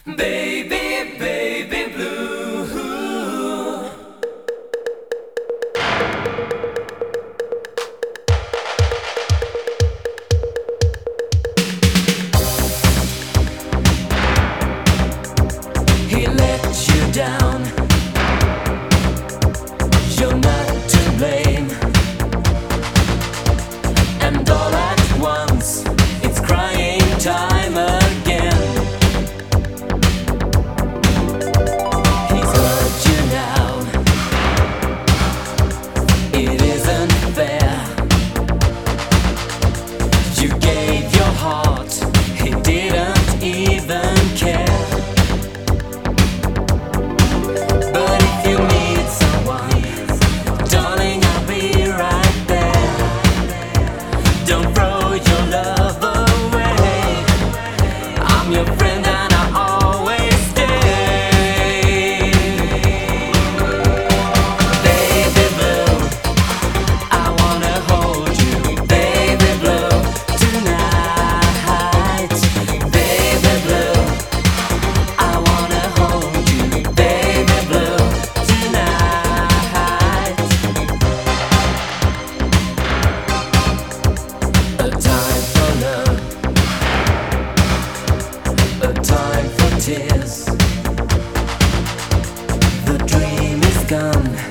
Baby, baby blue. He let you down. You're not to blame. And all at once, it's crying time again. He's hurt you now. It isn't fair. You gave your heart, he didn't even care. But if you need someone, darling, I'll be right there. Don't throw your love away. I'm your friend and I'll always stay. Baby blue, I wanna hold you. Baby blue, tonight. Baby blue, I wanna hold you. Baby blue, tonight. A time for love, a time for tears. The dream is gone.